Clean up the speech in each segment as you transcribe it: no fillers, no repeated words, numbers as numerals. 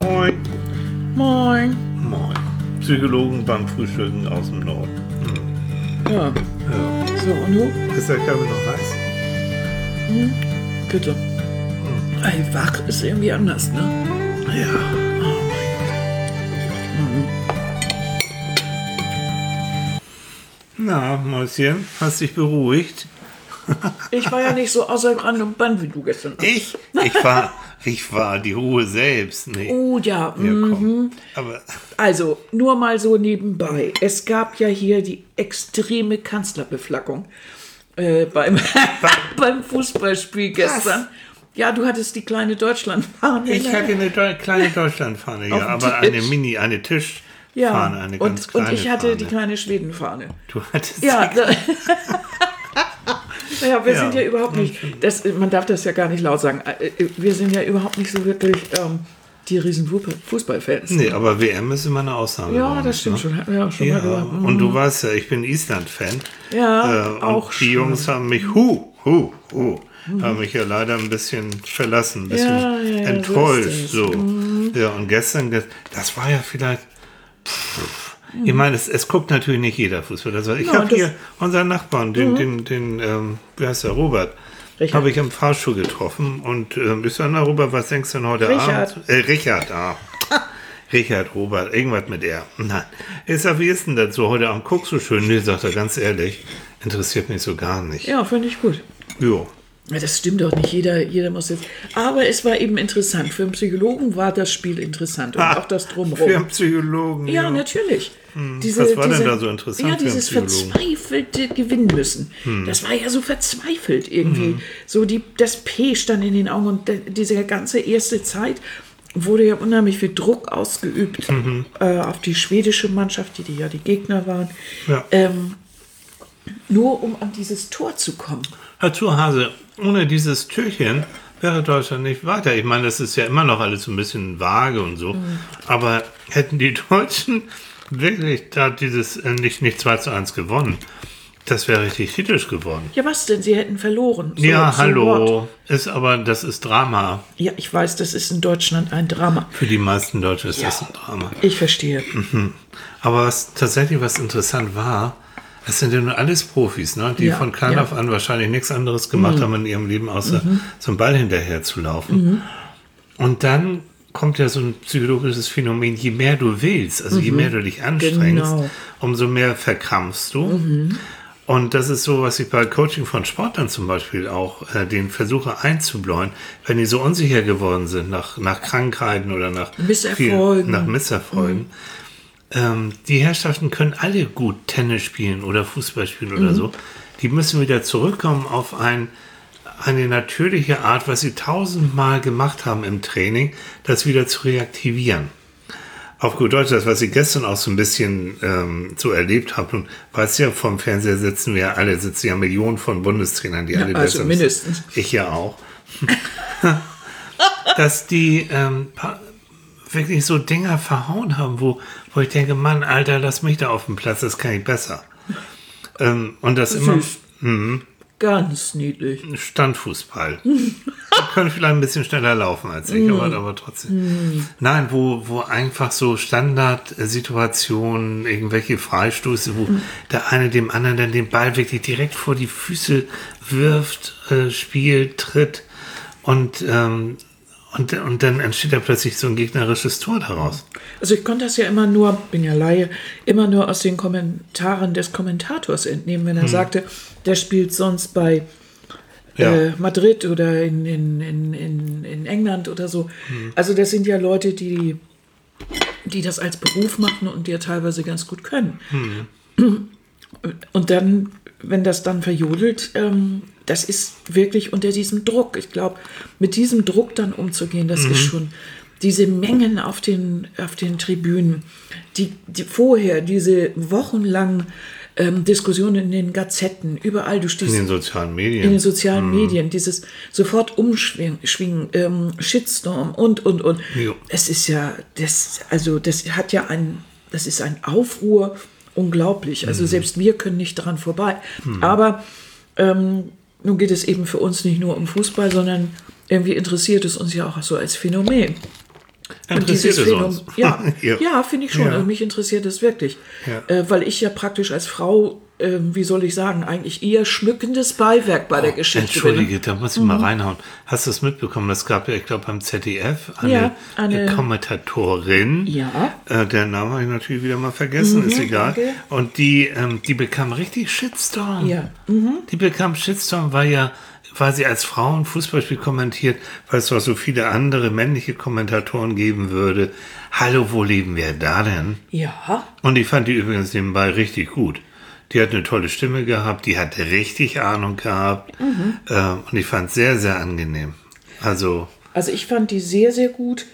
Moin. Moin. Moin. Psychologen beim Frühstücken aus dem Norden. Ja. Ja. So, und du? Ist der Kaffee noch heiß? Bitte. Ey, wach ist irgendwie anders, ne? Ja. Oh mein Na, Mäuschen, hast dich beruhigt? Gott. Ich war ja nicht so außer Rand und Band wie du gestern. Ich war die Ruhe selbst. Nee. Oh ja. Ja, komm. Aber Also, nur mal so nebenbei. Es gab ja hier die extreme Kanzlerbeflaggung beim Fußballspiel gestern. Ja, du hattest die kleine Deutschlandfahne. ich hatte eine kleine Deutschlandfahne, ja, Auf dem aber Tisch. eine Tischfahne, Ja, eine ganz kleine und ich hatte Fahne. die kleine Schwedenfahne. Du hattest Ja, ja, wir Ja. sind ja überhaupt nicht, man darf das ja gar nicht laut sagen, wir sind ja überhaupt nicht so wirklich die riesen Fußballfans. Nee, aber WM ist immer eine Ausnahme. Ja, bei uns, das stimmt ne? schon, hatten wir auch schon Ja, mal gesagt. und du weißt ja, ich bin Island-Fan. Ja, und auch die schon. Jungs haben mich, haben mich ja leider ein bisschen verlassen, ein bisschen Ja, enttäuscht. so ist es. So. Ja, und gestern, das war ja vielleicht, ich meine, es guckt natürlich nicht jeder Fußball. Ich habe hier unseren Nachbarn, den wie heißt der, Robert, Richard. habe ich im Fahrstuhl getroffen und ich sage, na Robert, was denkst du denn heute Richard. Abend? Richard, Richard, Robert, irgendwas mit R. Nein. Ich sag, wie ist denn das so? Heute Abend guckst du schön? Nee, sagt er ganz ehrlich, interessiert mich so gar nicht. Ja, finde ich gut. Jo. Ja, das stimmt doch nicht, jeder muss jetzt. Aber es war eben interessant. Für einen Psychologen war das Spiel interessant und auch das Drumherum. Für einen Psychologen. Ja, natürlich. Was war denn da so interessant Ja, für einen dieses Psychologen? verzweifelte Gewinnen müssen. Das war ja so verzweifelt irgendwie. So das P stand in den Augen und diese ganze erste Zeit wurde ja unheimlich viel Druck ausgeübt auf die schwedische Mannschaft, die ja die Gegner waren. Ja. Nur um an dieses Tor zu kommen. Herr Zuhase, ohne dieses Türchen wäre Deutschland nicht weiter. Ich meine, das ist ja immer noch alles so ein bisschen vage und so. Aber hätten die Deutschen wirklich da dieses nicht 2:1 gewonnen, das wäre richtig kritisch geworden. Ja, was denn? Sie hätten verloren. So, Ja, so hallo. what? Das ist Drama. Ja, ich weiß, das ist in Deutschland ein Drama. Für die meisten Deutschen ist das ein Drama. Ich verstehe. Aber was interessant war, es sind ja nur alles Profis, ne? Die Ja, von klein ja. auf an wahrscheinlich nichts anderes gemacht haben in ihrem Leben, außer so einen Ball hinterher zu laufen. Und dann kommt ja so ein psychologisches Phänomen, je mehr du willst, also je mehr du dich anstrengst, Genau. umso mehr verkrampfst du. Und das ist so, was ich bei Coaching von Sportlern zum Beispiel auch den versuche einzubläuen, wenn die so unsicher geworden sind nach Krankheiten oder nach Misserfolgen. Die Herrschaften können alle gut Tennis spielen oder Fußball spielen oder so. Die müssen wieder zurückkommen auf eine natürliche Art, was sie 1000-mal gemacht haben im Training, das wieder zu reaktivieren. Auf gut Deutsch, das, was ich gestern auch so ein bisschen so erlebt habe, und weißt ja, vom Fernseher sitzen ja Millionen von Bundestrainern, die alle also besser mindestens. Ich ja auch. Dass die wirklich so Dinger verhauen haben, wo ich denke, Mann, Alter, lass mich da auf dem Platz, das kann ich besser. Und das immer Ganz niedlich. Standfußball. Die können vielleicht ein bisschen schneller laufen als ich, aber trotzdem. Nein, wo einfach so Standardsituationen, irgendwelche Freistöße, wo der eine dem anderen dann den Ball wirklich direkt vor die Füße wirft, spielt, tritt und dann entsteht da plötzlich so ein gegnerisches Tor daraus. Also ich konnte das ja immer nur, bin ja Laie, immer nur aus den Kommentaren des Kommentators entnehmen, wenn er sagte, der spielt sonst bei Madrid oder in England oder so. Also das sind ja Leute, die das als Beruf machen und die ja teilweise ganz gut können. Und dann, wenn das dann verjodelt, das ist wirklich unter diesem Druck. Ich glaube, mit diesem Druck dann umzugehen, das ist schon diese Mengen auf den Tribünen, die vorher, diese wochenlangen Diskussionen in den Gazetten, überall, du stehst In den sozialen Medien. in den sozialen Medien, dieses sofort Umschwingen, Shitstorm und. Jo. Es ist ja, das ist ein Aufruhr, unglaublich. Also selbst wir können nicht dran vorbei. Aber nun geht es eben für uns nicht nur um Fußball, sondern irgendwie interessiert es uns ja auch so als Phänomen. Interessiert es uns? Ja, finde ich schon. Ja. Also mich interessiert es wirklich. Weil ich ja praktisch als Frau, wie soll ich sagen, eigentlich eher schmückendes Beiwerk bei der Geschichte Entschuldige, da muss ich mal reinhauen. Hast du es mitbekommen? Es gab ja, ich glaube, beim ZDF eine Kommentatorin. Ja. Der Name habe ich natürlich wieder mal vergessen, ist egal. Danke. Und die bekam richtig Shitstorm. Ja. Die bekam Shitstorm, weil sie als Frau ein Fußballspiel kommentiert, weil es doch so viele andere männliche Kommentatoren geben würde. Hallo, wo leben wir da denn? Ja. Und ich fand die übrigens nebenbei richtig gut. Die hat eine tolle Stimme gehabt, die hatte richtig Ahnung gehabt. Und ich fand es sehr, sehr angenehm. Also ich fand die sehr, sehr gut,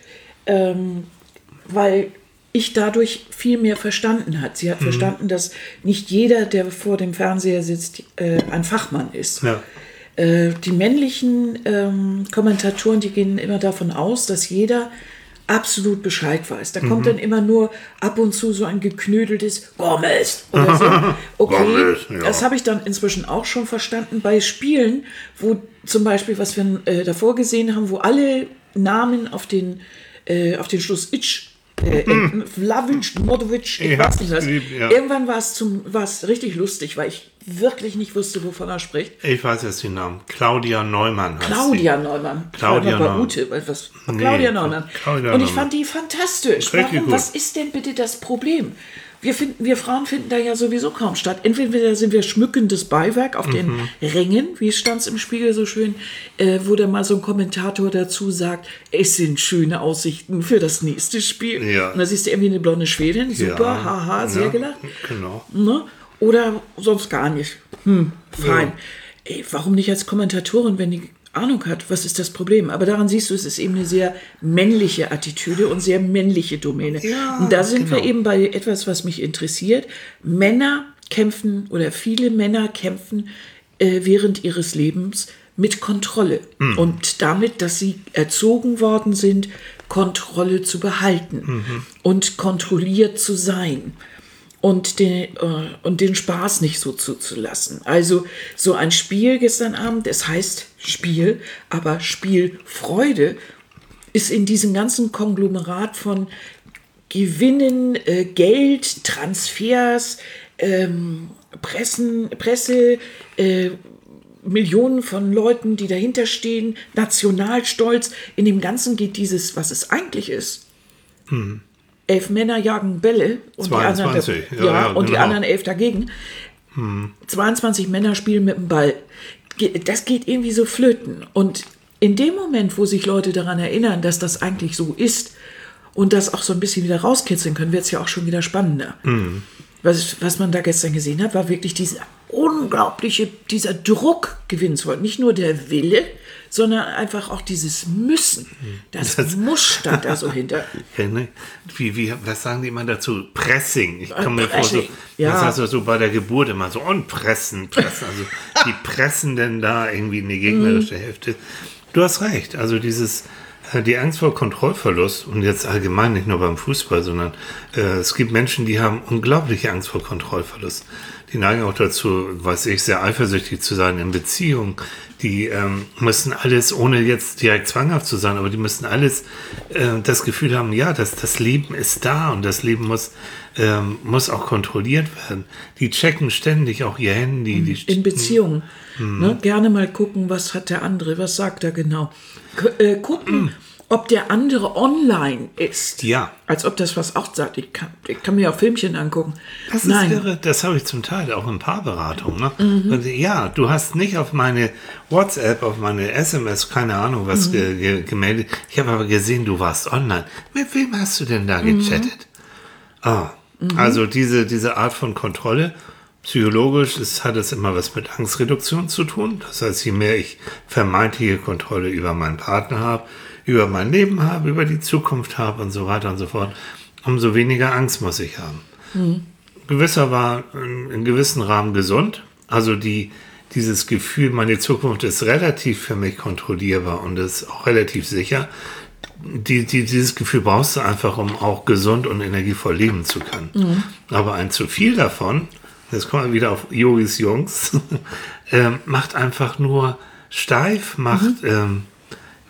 weil ich dadurch viel mehr verstanden hat. Sie hat verstanden, dass nicht jeder, der vor dem Fernseher sitzt, ein Fachmann ist. Ja. Die männlichen Kommentatoren, die gehen immer davon aus, dass jeder absolut Bescheid weiß. Da kommt dann immer nur ab und zu so ein geknödeltes Gomez oder so. Okay, Gomez, ja. Das habe ich dann inzwischen auch schon verstanden bei Spielen, wo zum Beispiel, was wir davor gesehen haben, wo alle Namen auf den Schluss Itch Vlavic, Modovic, ich weiß nicht was. Irgendwann war es richtig lustig, weil ich wirklich nicht wusste, wovon er spricht. Ich weiß jetzt den Namen. Claudia Neumann heißt Claudia Neumann. Claudia Neumann. Claudia Neumann. Und ich fand die fantastisch. Richtig gut. Was ist denn bitte das Problem? Wir Frauen finden da ja sowieso kaum statt. Entweder sind wir schmückendes Beiwerk auf den Rängen, wie stand es im Spiegel so schön, wo da mal so ein Kommentator dazu sagt, es sind schöne Aussichten für das nächste Spiel. Ja. Und da siehst du irgendwie eine blonde Schwedin, super, haha, sehr gelacht. Genau. Ne? Oder sonst gar nicht. Fein. Ja. Ey, warum nicht als Kommentatorin, wenn die Ahnung hat, was ist das Problem? Aber daran siehst du, es ist eben eine sehr männliche Attitüde und sehr männliche Domäne. Ja, und da sind wir genau. eben bei etwas, was mich interessiert. Männer kämpfen oder viele Männer kämpfen während ihres Lebens mit Kontrolle. Und damit, dass sie erzogen worden sind, Kontrolle zu behalten und kontrolliert zu sein. Und den Spaß nicht so zuzulassen. Also so ein Spiel gestern Abend, es heißt Spiel, aber Spielfreude ist in diesem ganzen Konglomerat von Gewinnen, Geld, Transfers, Presse, Millionen von Leuten, die dahinter stehen, Nationalstolz. In dem Ganzen geht dieses, was es eigentlich ist. 11 Männer jagen Bälle und 22, die anderen, und die genau. anderen 11 dagegen. 22 Männer spielen mit dem Ball. Das geht irgendwie so flöten. Und in dem Moment, wo sich Leute daran erinnern, dass das eigentlich so ist und das auch so ein bisschen wieder rauskitzeln können, wird es ja auch schon wieder spannender. Was man da gestern gesehen hat, war wirklich dieser Druck gewinnen zu wollen. Nicht nur der Wille, sondern einfach auch dieses Müssen. Das Muss stand da so hinter. Ja, ne? Was sagen die immer dazu? Pressing. Ich komme mir vor, Pressing, ja. Das heißt so bei der Geburt immer so, und pressen. Also die pressen denn da irgendwie in die gegnerische Hälfte. Du hast recht, also die Angst vor Kontrollverlust, und jetzt allgemein nicht nur beim Fußball, sondern es gibt Menschen, die haben unglaubliche Angst vor Kontrollverlust. Die neigen auch dazu, weiß ich, sehr eifersüchtig zu sein in Beziehungen. Die müssen alles, ohne jetzt direkt zwanghaft zu sein, aber die müssen alles das Gefühl haben, ja, das Leben ist da und das Leben muss auch kontrolliert werden. Die checken ständig auch ihr Handy. In Beziehungen. Ne? Gerne mal gucken, was hat der andere, was sagt er genau. Gucken, ob der andere online ist. Ja. Als ob das was auch sagt. Ich kann mir auch Filmchen angucken. Das ist irre, das habe ich zum Teil auch in Paarberatungen. Ne? Ja, du hast nicht auf meine WhatsApp, auf meine SMS, keine Ahnung, was gemeldet. Ich habe aber gesehen, du warst online. Mit wem hast du denn da gechattet? Also diese Art von Kontrolle, psychologisch hat es immer was mit Angstreduktion zu tun. Das heißt, je mehr ich vermeintliche Kontrolle über meinen Partner habe, über mein Leben habe, über die Zukunft habe und so weiter und so fort, umso weniger Angst muss ich haben. Gewisser war in gewissem Rahmen gesund. Also dieses Gefühl, meine Zukunft ist relativ für mich kontrollierbar und ist auch relativ sicher. Dieses Gefühl brauchst du einfach, um auch gesund und energievoll leben zu können. Aber ein zu viel davon, jetzt kommen wir wieder auf Yogis Jungs, macht einfach nur steif,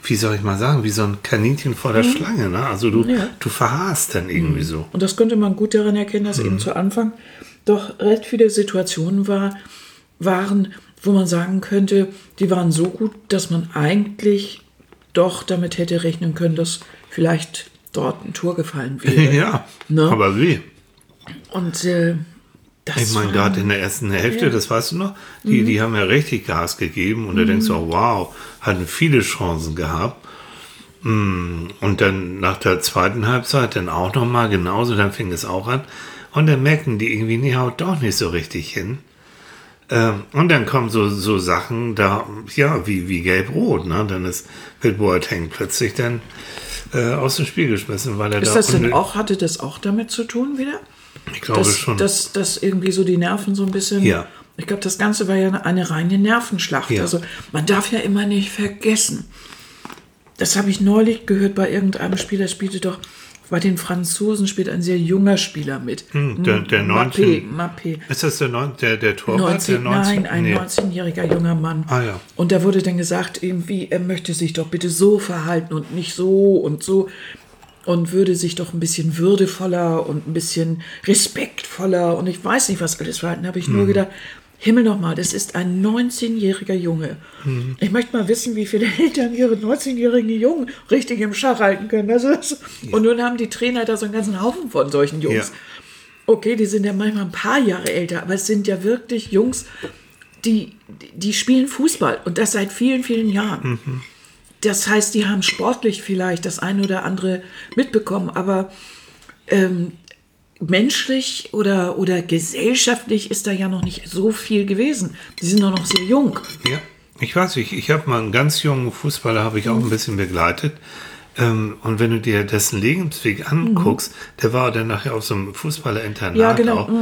wie soll ich mal sagen, wie so ein Kaninchen vor der Schlange. Ne? Also du verharrst dann irgendwie so. Und das könnte man gut daran erkennen, dass eben zu Anfang doch recht viele Situationen waren, wo man sagen könnte, die waren so gut, dass man eigentlich doch damit hätte rechnen können, dass vielleicht dort ein Tor gefallen wäre. Ja, ne? Aber wie? Und das ich meine, gerade in der ersten Hälfte, das weißt du noch, die haben ja richtig Gas gegeben und da denkst du auch, wow, hatten viele Chancen gehabt. Und dann nach der zweiten Halbzeit dann auch nochmal genauso, dann fing es auch an. Und dann merken die irgendwie, nee, haut doch nicht so richtig hin. Und dann kommen so Sachen da, ja, wie Gelb-Rot, ne? Dann wird Boateng plötzlich dann aus dem Spiel geschmissen, weil er ist das denn auch, hatte das auch damit zu tun wieder? Ich glaube schon. Dass irgendwie so die Nerven so ein bisschen... Ja. Ich glaube, das Ganze war ja eine reine Nervenschlacht. Ja. Also man darf ja immer nicht vergessen. Das habe ich neulich gehört bei irgendeinem Spieler, spielte doch... Bei den Franzosen spielt ein sehr junger Spieler mit. Der 19. Mappé. Ist das der Torwart? 19, nein, ein 19-jähriger junger Mann. Ah, ja. Und da wurde dann gesagt, irgendwie, er möchte sich doch bitte so verhalten und nicht so und so. Und würde sich doch ein bisschen würdevoller und ein bisschen respektvoller und ich weiß nicht, was alles verhalten. Da habe ich nur gedacht, Himmel nochmal, das ist ein 19-jähriger Junge. Ich möchte mal wissen, wie viele Eltern ihre 19-jährigen Jungen richtig im Schach halten können. Und nun haben die Trainer da so einen ganzen Haufen von solchen Jungs. Ja. Okay, die sind ja manchmal ein paar Jahre älter, aber es sind ja wirklich Jungs, die spielen Fußball und das seit vielen, vielen Jahren. Das heißt, die haben sportlich vielleicht das eine oder andere mitbekommen, aber menschlich oder gesellschaftlich ist da ja noch nicht so viel gewesen. Die sind doch noch sehr jung. Ja, ich weiß nicht, ich habe mal einen ganz jungen Fußballer, habe ich auch ein bisschen begleitet. Und wenn du dir dessen Lebensweg anguckst, der war dann nachher auf so einem Fußballerinternat Ja, genau. auch.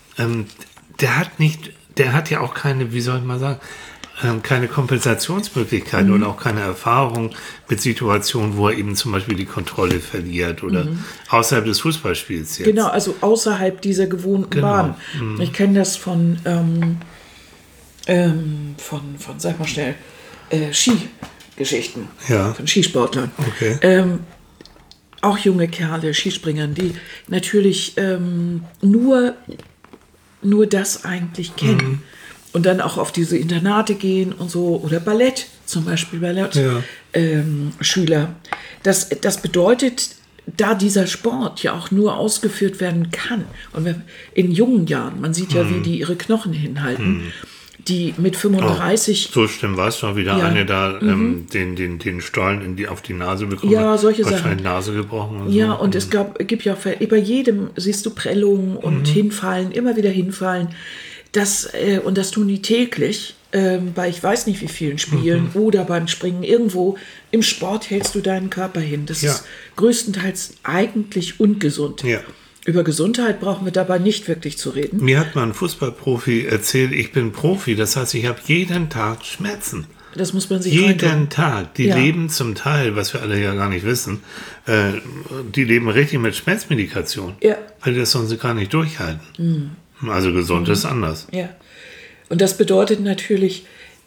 Der hat ja auch keine, wie soll ich mal sagen, keine Kompensationsmöglichkeiten und auch keine Erfahrung mit Situationen, wo er eben zum Beispiel die Kontrolle verliert oder außerhalb des Fußballspiels jetzt. Genau, also außerhalb dieser gewohnten Bahn. Ich kenne das von, sag mal schnell, Skigeschichten, Ja. von Skisportlern. Okay. Auch junge Kerle, Skispringern, die natürlich nur das eigentlich kennen. Und dann auch auf diese Internate gehen und so. Oder Ballett, zum Beispiel Schüler. Das bedeutet, da dieser Sport ja auch nur ausgeführt werden kann. Und in jungen Jahren, man sieht ja, wie die ihre Knochen hinhalten, die mit 35... So schlimm war es schon wieder. Eine da den Stollen auf die Nase bekommen. Ja, solche wahrscheinlich Sachen. Nase gebrochen. Und Ja, so. und es gibt ja bei jedem, siehst du Prellungen und hinfallen, immer wieder hinfallen. Das tun die täglich, bei ich weiß nicht wie vielen Spielen oder beim Springen. Irgendwo im Sport hältst du deinen Körper hin. Das ist größtenteils eigentlich ungesund. Ja. Über Gesundheit brauchen wir dabei nicht wirklich zu reden. Mir hat mal ein Fußballprofi erzählt, ich bin Profi, das heißt, ich habe jeden Tag Schmerzen. Das muss man sich Jeden reintun. Tag. Die leben zum Teil, was wir alle ja gar nicht wissen, die leben richtig mit Schmerzmedikation. Ja. Weil die das sonst gar nicht durchhalten. Also gesund ist anders. Ja. Und das bedeutet natürlich,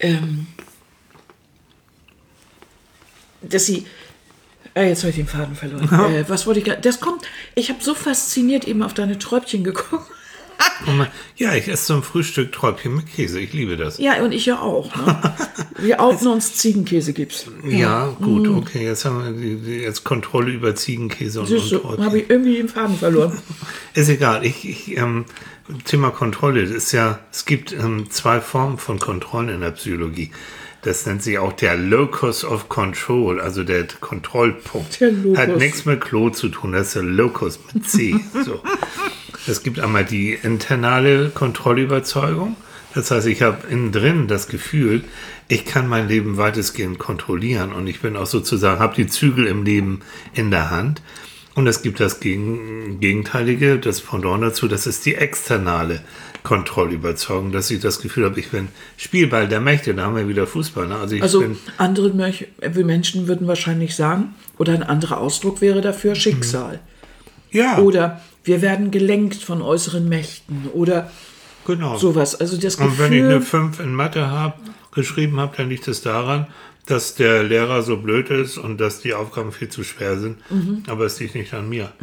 dass sie... jetzt habe ich den Faden verloren. Was wollte ich gerade... Ich habe so fasziniert eben auf deine Träubchen geguckt. Ja, ich esse zum Frühstück Träubchen mit Käse. Ich liebe das. Ja, und ich ja auch. Ne? Wir outen uns, Ziegenkäse gibt's. Ja, gut, okay. Jetzt haben wir jetzt Kontrolle über Ziegenkäse und Träubchen. Habe ich irgendwie den Faden verloren. Ist egal. Thema Kontrolle. Das ist ja, es gibt 2 Formen von Kontrollen in der Psychologie. Das nennt sich auch der Locus of Control, also der Kontrollpunkt. Der Locus. Hat nichts mit Klo zu tun, das ist der Locus mit C. So. Es gibt einmal die internale Kontrollüberzeugung. Das heißt, ich habe innen drin das Gefühl, ich kann mein Leben weitestgehend kontrollieren und ich bin auch sozusagen, habe die Zügel im Leben in der Hand. Und es gibt das Gegenteilige, das Pendant dazu, das ist die externe Kontrollüberzeugung, dass ich das Gefühl habe, ich bin Spielball der Mächte, da haben wir wieder Fußball. Ne? Also andere Menschen würden wahrscheinlich sagen, oder ein anderer Ausdruck wäre dafür Schicksal. Ja. Oder wir werden gelenkt von äußeren Mächten oder sowas. Also das Gefühl, und wenn ich eine 5 in Mathe geschrieben habe, dann liegt es daran, dass der Lehrer so blöd ist und dass die Aufgaben viel zu schwer sind. Aber es liegt nicht an mir.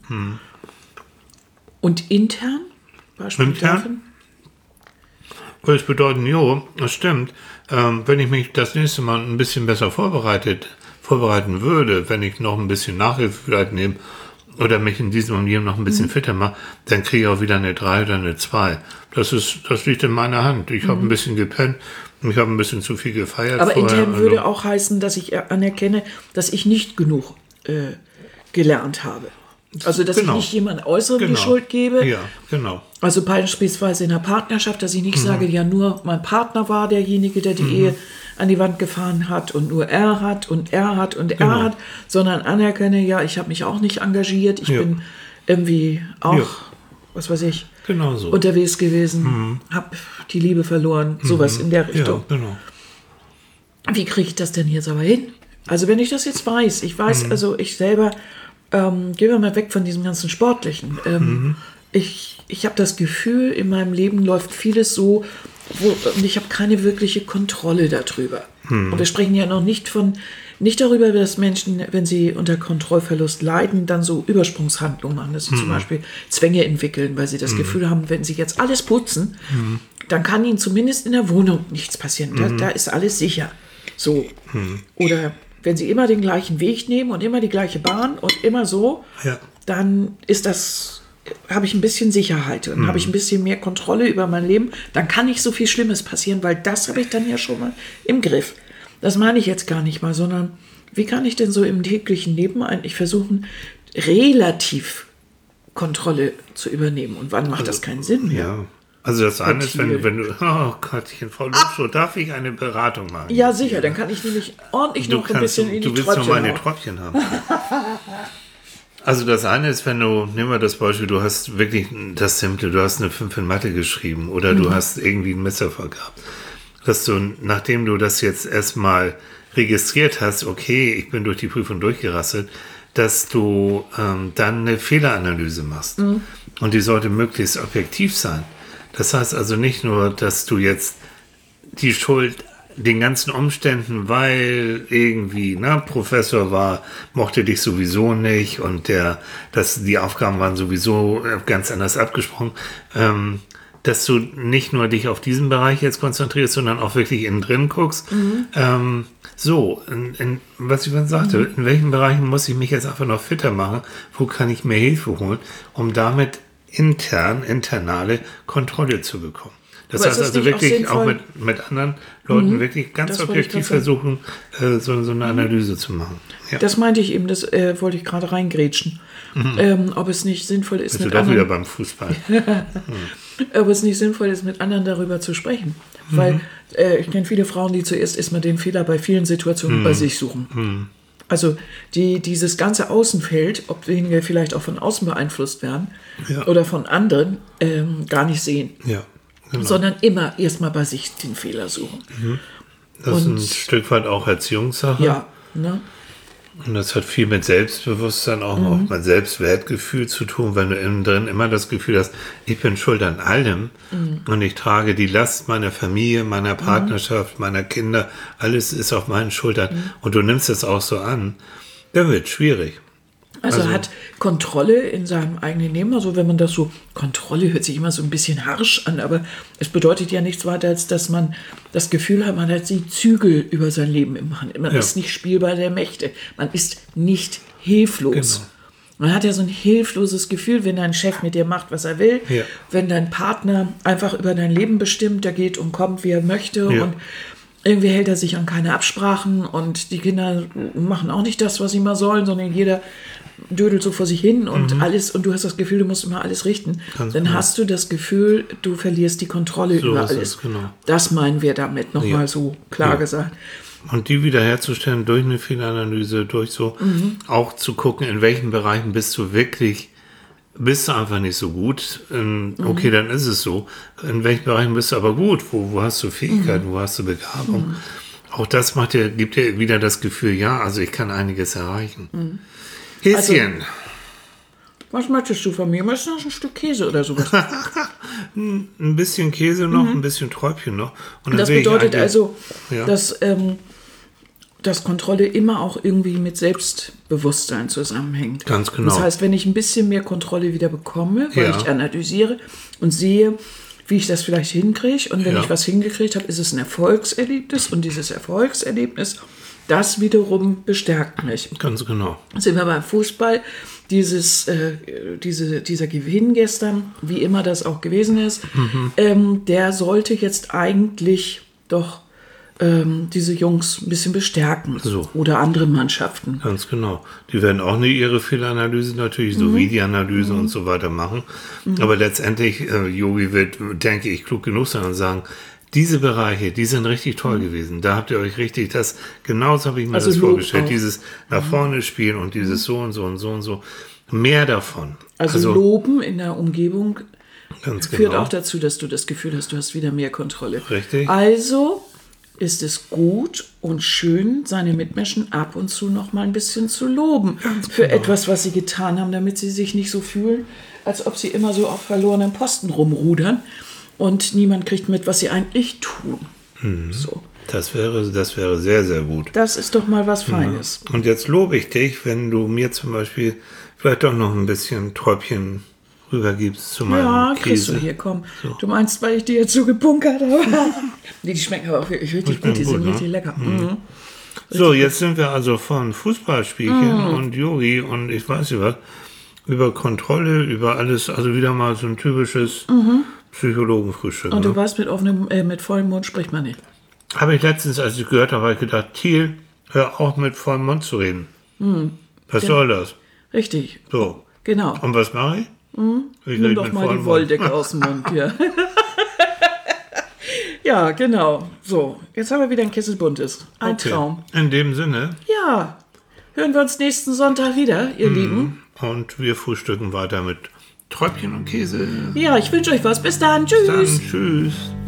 Und intern? Beispiel Intern? davon? Würde es bedeuten, jo, das stimmt. Wenn ich mich das nächste Mal ein bisschen besser vorbereiten würde, wenn ich noch ein bisschen Nachhilfe vielleicht nehme oder mich in diesem und jenem noch ein bisschen fitter mache, dann kriege ich auch wieder eine 3 oder eine 2. Das liegt in meiner Hand. Ich habe ein bisschen gepennt, ich habe ein bisschen zu viel gefeiert. Aber vorher, intern würde auch heißen, dass ich anerkenne, dass ich nicht genug gelernt habe. Also, dass ich nicht jemand Äußerem die Schuld gebe. Ja, genau. Also beispielsweise in der Partnerschaft, dass ich nicht sage, ja, nur mein Partner war derjenige, der die Ehe an die Wand gefahren hat und nur er hat und er hat und er hat, sondern anerkenne, ja, ich habe mich auch nicht engagiert, ich bin irgendwie auch, was weiß ich, genau so unterwegs gewesen, habe die Liebe verloren, sowas in der Richtung. Ja, genau. Wie kriege ich das denn jetzt aber hin? Also wenn ich das jetzt weiß, also ich selber, gehen wir mal weg von diesem ganzen Sportlichen. Ich habe das Gefühl, in meinem Leben läuft vieles so, und ich habe keine wirkliche Kontrolle darüber. Und wir sprechen ja noch nicht darüber, dass Menschen, wenn sie unter Kontrollverlust leiden, dann so Übersprungshandlungen machen, dass sie zum Beispiel Zwänge entwickeln, weil sie das Gefühl haben, wenn sie jetzt alles putzen, dann kann ihnen zumindest in der Wohnung nichts passieren. Da ist alles sicher. So. Oder wenn sie immer den gleichen Weg nehmen und immer die gleiche Bahn und immer so, dann habe ich ein bisschen Sicherheit und habe ich ein bisschen mehr Kontrolle über mein Leben. Dann kann nicht so viel Schlimmes passieren, weil das habe ich dann ja schon mal im Griff. Das meine ich jetzt gar nicht mal, sondern wie kann ich denn so im täglichen Leben eigentlich versuchen, relativ Kontrolle zu übernehmen? Und wann macht das keinen Sinn mehr? Ja. Also das eine ist, wenn du, oh Gottchen, Frau Lutzow, darf ich eine Beratung machen? Ja, sicher, dann kann ich nämlich ordentlich noch ein bisschen in die Tröpfchen Du willst noch meine Tröpfchen haben. Also das eine ist, nehmen wir das Beispiel, du hast wirklich das Simple, du hast eine 5 in Mathe geschrieben oder du hast irgendwie einen Misserfolg gehabt. Dass du, nachdem du das jetzt erstmal registriert hast, okay, ich bin durch die Prüfung durchgerasselt, dass du dann eine Fehleranalyse machst. Und die sollte möglichst objektiv sein. Das heißt also nicht nur, dass du jetzt die Schuld den ganzen Umständen, weil irgendwie Professor mochte dich sowieso nicht und die Aufgaben waren sowieso ganz anders abgesprochen, dass du nicht nur dich auf diesen Bereich jetzt konzentrierst, sondern auch wirklich innen drin guckst. Was ich vorhin sagte, in welchen Bereichen muss ich mich jetzt einfach noch fitter machen, wo kann ich mir Hilfe holen, um damit internale Kontrolle zu bekommen. Das heißt also wirklich auch mit anderen Leuten wirklich ganz objektiv versuchen, so eine Analyse zu machen. Ja. Das meinte ich eben, das wollte ich gerade reingrätschen. Ob es nicht sinnvoll ist, mit anderen... wieder beim Fußball. Ob es nicht sinnvoll ist, mit anderen darüber zu sprechen. Weil ich kenne viele Frauen, die zuerst erstmal den Fehler bei vielen Situationen bei sich suchen. Also dieses ganze Außenfeld, ob wenige vielleicht auch von außen beeinflusst werden oder von anderen, gar nicht sehen. Ja, genau. Sondern immer erstmal bei sich den Fehler suchen. Das ist ein Stück weit auch Erziehungssache. Ja, ne? Und das hat viel mit Selbstbewusstsein, auch mit Selbstwertgefühl zu tun, wenn du innen drin immer das Gefühl hast, ich bin schuld an allem und ich trage die Last meiner Familie, meiner Partnerschaft, meiner Kinder, alles ist auf meinen Schultern und du nimmst es auch so an, dann wird es schwierig. Also hat Kontrolle in seinem eigenen Leben, also wenn man das so, Kontrolle hört sich immer so ein bisschen harsch an, aber es bedeutet ja nichts weiter, als dass man das Gefühl hat, man hat die Zügel über sein Leben im Hand. Man ist nicht spielbar der Mächte, man ist nicht hilflos. Genau. Man hat ja so ein hilfloses Gefühl, wenn dein Chef mit dir macht, was er will, wenn dein Partner einfach über dein Leben bestimmt, der geht und kommt, wie er möchte und irgendwie hält er sich an keine Absprachen und die Kinder machen auch nicht das, was sie mal sollen, sondern jeder dödelt so vor sich hin und alles, und du hast das Gefühl, du musst immer alles richten. Dann hast du das Gefühl, du verlierst die Kontrolle über alles. Das meinen wir damit nochmal so klar gesagt. Und die wiederherzustellen durch eine Fehleranalyse, durch so auch zu gucken, in welchen Bereichen bist du einfach nicht so gut. Okay, dann ist es so. In welchen Bereichen bist du aber gut? Wo hast du Fähigkeiten? Wo hast du Begabung? Auch das gibt dir wieder das Gefühl, ja, also ich kann einiges erreichen. Häschen. Also, was möchtest du von mir? Möchtest du noch ein Stück Käse oder sowas? Ein bisschen Käse noch, ein bisschen Träubchen noch. Und das bedeutet also, dass dass Kontrolle immer auch irgendwie mit Selbstbewusstsein zusammenhängt. Ganz genau. Das heißt, wenn ich ein bisschen mehr Kontrolle wieder bekomme, weil Ja. ich analysiere und sehe, wie ich das vielleicht hinkriege, und wenn Ja. ich was hingekriegt habe, ist es ein Erfolgserlebnis, und dieses Erfolgserlebnis, das wiederum bestärkt mich. Ganz genau. Sind wir beim Fußball, dieser Gewinn gestern, wie immer das auch gewesen ist, der sollte jetzt eigentlich doch diese Jungs ein bisschen bestärken. So. Oder andere Mannschaften. Ganz genau. Die werden auch nicht ihre Fehlanalyse natürlich, so wie die Analyse und so weiter machen. Aber letztendlich, Yogi wird, denke ich, klug genug sein und sagen, diese Bereiche, die sind richtig toll gewesen. Da habt ihr euch richtig, genauso habe ich mir Also das Lob vorgestellt. auch. Dieses nach vorne spielen und dieses so und so und so und so. Mehr davon. Also Loben in der Umgebung ganz führt genau. auch dazu, dass du das Gefühl hast, du hast wieder mehr Kontrolle. Richtig. Also ist es gut und schön, seine Mitmenschen ab und zu noch mal ein bisschen zu loben für etwas, was sie getan haben, damit sie sich nicht so fühlen, als ob sie immer so auf verlorenen Posten rumrudern und niemand kriegt mit, was sie eigentlich tun. So. Das wäre sehr, sehr gut. Das ist doch mal was Feines. Und jetzt lobe ich dich, wenn du mir zum Beispiel vielleicht doch noch ein bisschen Träubchen rübergibst zu meinem Ja, kriegst Käse. du hier, komm. Du meinst, weil ich die jetzt so gebunkert habe? Nee, die schmecken aber auch wirklich richtig gut, die sind gut, ne? richtig lecker. Mhm. So, jetzt sind wir also von Fußballspielchen und Yogi und ich weiß nicht was, über Kontrolle, über alles, also wieder mal so ein typisches Psychologenfrühstück. Und Ne? du weißt, mit vollem Mund spricht man nicht. Habe ich letztens, als ich gehört habe, gedacht, Thiel, hör auf mit vollem Mund zu reden. Was soll das? Richtig, So. genau. Und was mache ich? Ich Nimm rede doch mit mal vollem die Mund. Wolldecke aus dem Mund hier. Ja, genau. So, jetzt haben wir wieder ein Kessel Buntes. Ein Okay. Traum. In dem Sinne, Ja, hören wir uns nächsten Sonntag wieder, ihr Lieben. und wir frühstücken weiter mit Träubchen und Käse. Ja, ich wünsche euch was. Bis dann. Tschüss. Dann tschüss.